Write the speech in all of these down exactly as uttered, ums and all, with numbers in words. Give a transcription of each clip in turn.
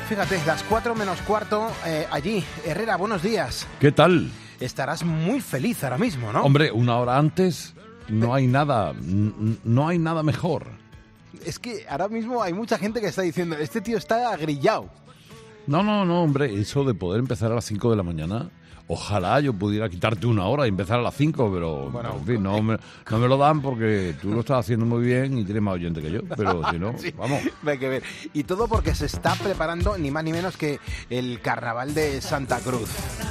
Fíjate, las cuatro menos cuarto, eh, allí. Herrera, buenos días. ¿Qué tal? Estarás muy feliz ahora mismo, ¿no? Hombre, una hora antes no hay nada, n- no hay nada mejor. Es que ahora mismo hay mucha gente que está diciendo, este tío está agrillado. No, no, no, hombre, eso de poder empezar a las cinco de la mañana, ojalá yo pudiera quitarte una hora y empezar a las cinco, pero Bueno, en fin, no me, no me lo dan porque tú lo estás haciendo muy bien y tienes más oyente que yo, pero si no, Sí, vamos. hay que ver. Y todo porque se está preparando ni más ni menos que el Carnaval de Santa Cruz.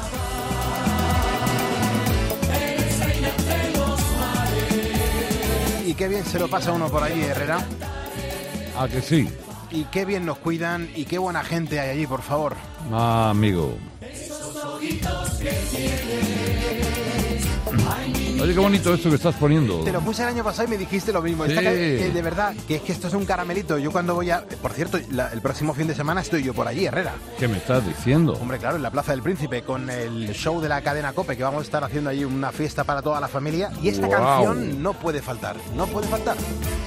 Y qué bien se lo pasa uno por allí, Herrera. ¿A que sí? Y qué bien nos cuidan y qué buena gente hay allí, por favor. Ah, amigo. Oye, qué bonito esto que estás poniendo. Te lo puse el año pasado y me dijiste lo mismo. Esta Sí. ca- que de verdad, que es que esto es un caramelito. Yo cuando voy a... Por cierto, la- el próximo fin de semana estoy yo por allí, Herrera. ¿Qué me estás diciendo? Hombre, claro, en la Plaza del Príncipe, con el show de la cadena COPE, que vamos a estar haciendo allí una fiesta para toda la familia. Y esta Guau. canción no puede faltar, no puede faltar.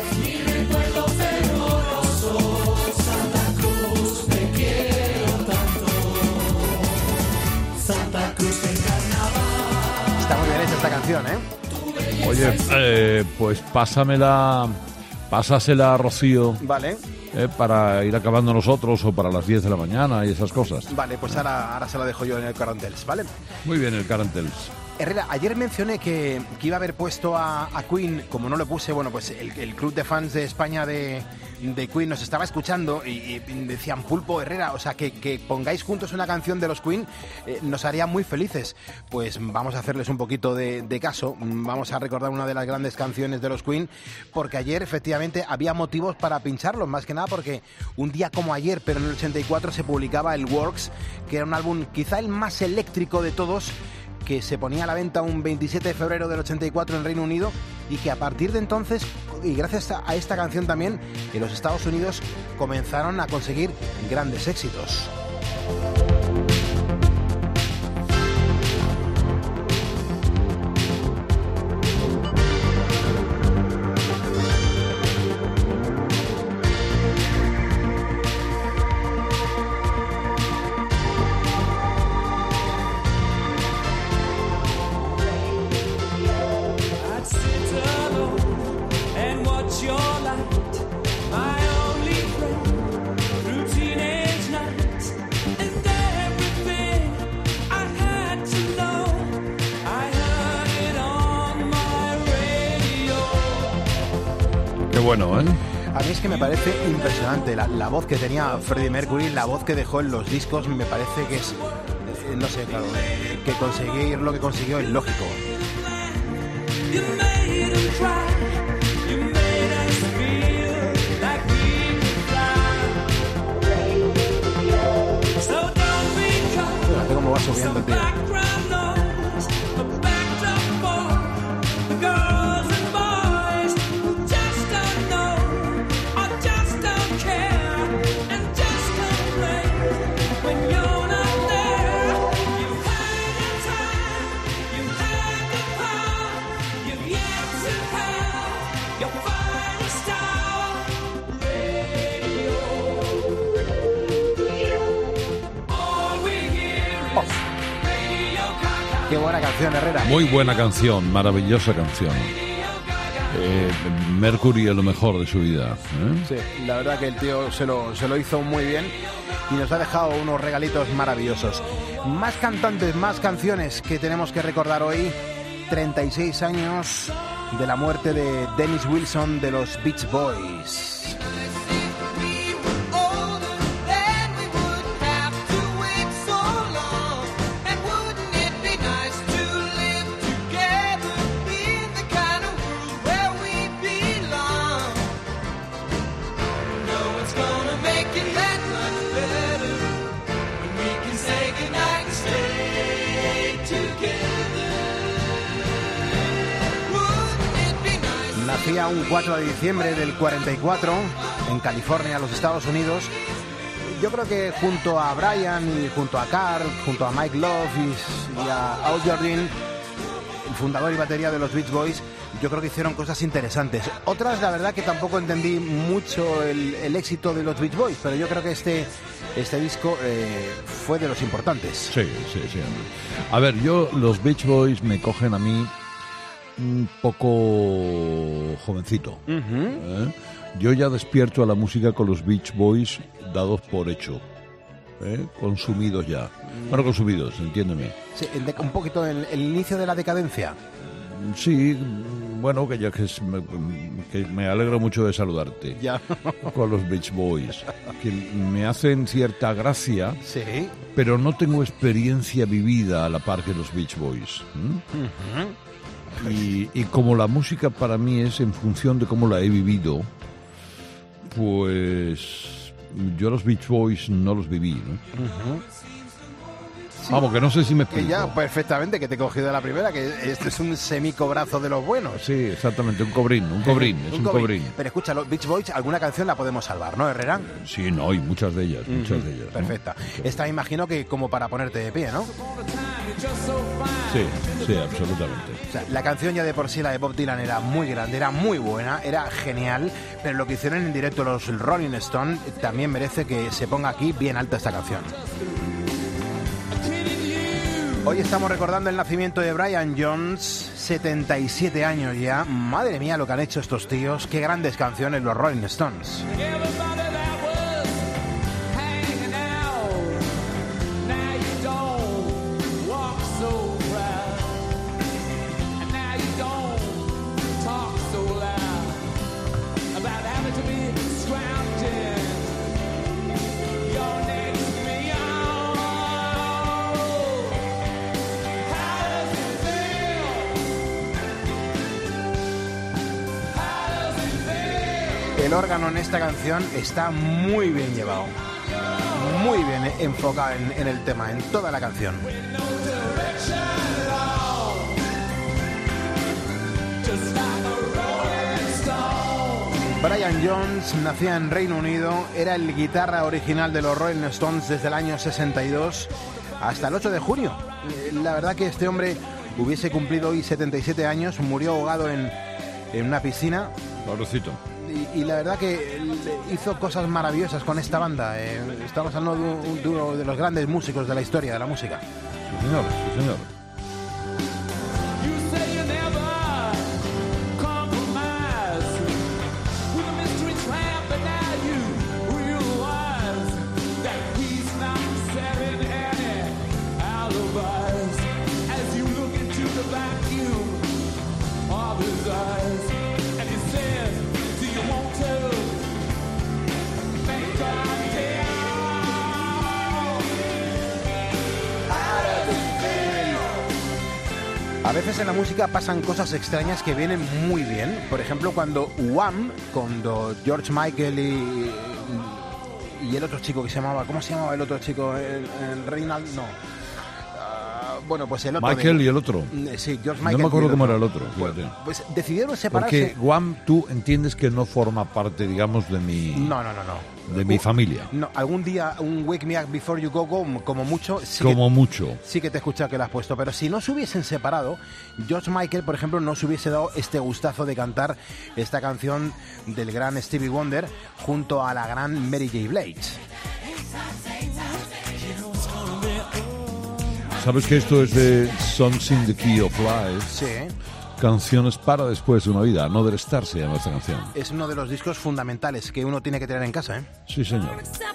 Está muy bien hecha esta canción, ¿eh? Oye, eh, pues pásamela, pásasela a Rocío, Vale, eh, para ir acabando nosotros o para las diez de la mañana y esas cosas. vale, pues ahora, ahora se la dejo yo en el Carantels, ¿vale? Muy bien, el Carantels. Herrera, ayer mencioné que, que iba a haber puesto a, a Queen, como no lo puse, bueno, pues el, el club de fans de España de, de Queen nos estaba escuchando y, y decían, Pulpo, Herrera, o sea, que, que pongáis juntos una canción de los Queen eh, nos haría muy felices. Pues vamos a hacerles un poquito de, de caso, vamos a recordar una de las grandes canciones de los Queen, porque ayer efectivamente había motivos para pincharlos, más que nada porque un día como ayer, pero en el ochenta y cuatro, se publicaba el Works, que era un álbum quizá el más eléctrico de todos, que se ponía a la venta un veintisiete de febrero del ochenta y cuatro en Reino Unido y que a partir de entonces, y gracias a esta canción también, en los Estados Unidos comenzaron a conseguir grandes éxitos. Qué bueno, ¿eh? A mí es que me parece impresionante la, la voz que tenía Freddie Mercury, la voz que dejó en los discos, me parece que es, eh, no sé, claro, eh, que conseguir lo que consiguió es lógico. Fíjate cómo va subiendo, tío. Qué buena canción, Herrera. Muy buena canción, maravillosa canción. Eh, Mercury es lo mejor de su vida, ¿eh? Sí, la verdad que el tío se lo, se lo hizo muy bien y nos ha dejado unos regalitos maravillosos. Más cantantes, más canciones que tenemos que recordar hoy. treinta y seis años de la muerte de Dennis Wilson de los Beach Boys. Nacía un cuatro de diciembre del cuarenta y cuatro en California, los Estados Unidos. Yo creo que junto a Brian y junto a Carl, junto a Mike Love y, y a Al Jardine, fundador y batería de los Beach Boys, yo creo que hicieron cosas interesantes. Otras, la verdad que tampoco entendí mucho el, el éxito de los Beach Boys, pero yo creo que este, este disco eh, fue de los importantes. Sí, sí, sí. A ver, yo, los Beach Boys me cogen a mí un poco jovencito. Uh-huh. ¿eh? Yo ya despierto a la música con los Beach Boys dados por hecho. ¿eh? Consumidos ya. Bueno, consumidos, entiéndeme. Sí, de, un poquito el, el inicio de la decadencia. Sí, bueno, que ya que, es, me, que me alegro mucho de saludarte. Ya. Con los Beach Boys, que me hacen cierta gracia, sí. Pero no tengo experiencia vivida a la par que los Beach Boys. ¿eh? Uh-huh. y, y como la música para mí es en función de cómo la he vivido, pues yo los Beach Boys no los viví, ¿no? Uh-huh. Sí, vamos, que no sé si me explico. Que ya, perfectamente, que te he cogido de la primera, que esto es un semicobrazo de los buenos. Sí, exactamente, un cobrín, un cobrín, es un, un cobrín. cobrín. Pero escucha, los Beach Boys, alguna canción la podemos salvar, ¿no, Herrera? Sí, no, y muchas de ellas, muchas uh-huh. de ellas. Perfecta. ¿no? Esta me imagino que como para ponerte de pie, ¿no? Sí, sí, absolutamente. O sea, la canción ya de por sí, la de Bob Dylan, era muy grande, era muy buena, era genial, pero lo que hicieron en directo los Rolling Stones también merece que se ponga aquí bien alta esta canción. Hoy estamos recordando el nacimiento de Brian Jones, setenta y siete años ya. Madre mía lo que han hecho estos tíos, qué grandes canciones los Rolling Stones. El órgano en esta canción está muy bien llevado, muy bien enfocado en, en el tema, en toda la canción. Brian Jones nacía en Reino Unido, era el guitarra original de los Rolling Stones desde el año sesenta y dos hasta el ocho de junio. La verdad que este hombre hubiese cumplido hoy setenta y siete años, murió ahogado en, en una piscina. Pobrecito. Y, y la verdad que hizo cosas maravillosas con esta banda. Eh, estamos hablando de, un, de uno de los grandes músicos de la historia de la música. Sí, señor, sí, señor. A veces en la música pasan cosas extrañas que vienen muy bien. Por ejemplo, cuando Wham, cuando George Michael y, y el otro chico que se llamaba... ¿Cómo se llamaba el otro chico? El, el Reinald... No. Uh, bueno, pues el otro... Michael de, y el otro. Sí, George Michael. No me acuerdo cómo era el otro. Pues, pues decidieron separarse. Porque Wham, tú entiendes que no forma parte, digamos, de mi... No, no, no, no. De mi familia. No, algún día un Wake Me Up Before You Go Go, como mucho... Sí como que, mucho. Sí que te he escuchado que lo has puesto, pero si no se hubiesen separado, George Michael, por ejemplo, no se hubiese dado este gustazo de cantar esta canción del gran Stevie Wonder junto a la gran Mary J. Blige. ¿Sabes que esto es de Songs in the Key of Life? Sí. Canciones para después de una vida. Another Star se llama esta canción. Es uno de los discos fundamentales que uno tiene que tener en casa, ¿eh? Sí, señor.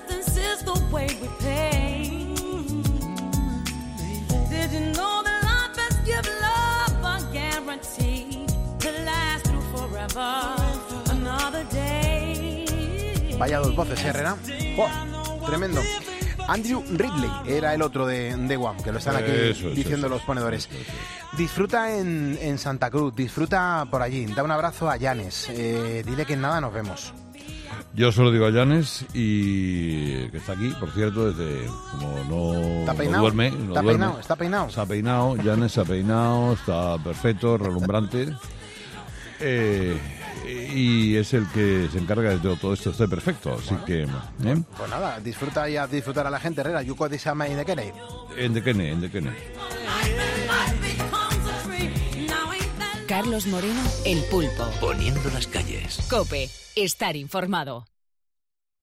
Vaya dos voces, ¿eh, Herrera? ¡Oh! Tremendo. Andrew Ridley era el otro de, de Wham, que lo están aquí eso, diciendo eso, los ponedores. Eso, eso. Disfruta en, en Santa Cruz, disfruta por allí, da un abrazo a Llanes, eh, dile que en nada nos vemos. Yo solo digo a Llanes y que está aquí, por cierto, desde como no, ¿Está peinado? no duerme. No ¿Está duerme. peinado? ¿Está peinado? Se ha peinado, Llanes se ha peinado, está perfecto, relumbrante. Eh, y es el que se encarga de todo, todo esto, esté perfecto, así bueno, que... ¿eh? Pues nada, disfruta y a disfrutar a la gente, Herrera. Yuko Disama y de Kene. En de Kene, en de Kene. Carlos Moreno, El Pulpo. Poniendo las calles. COPE. Estar informado.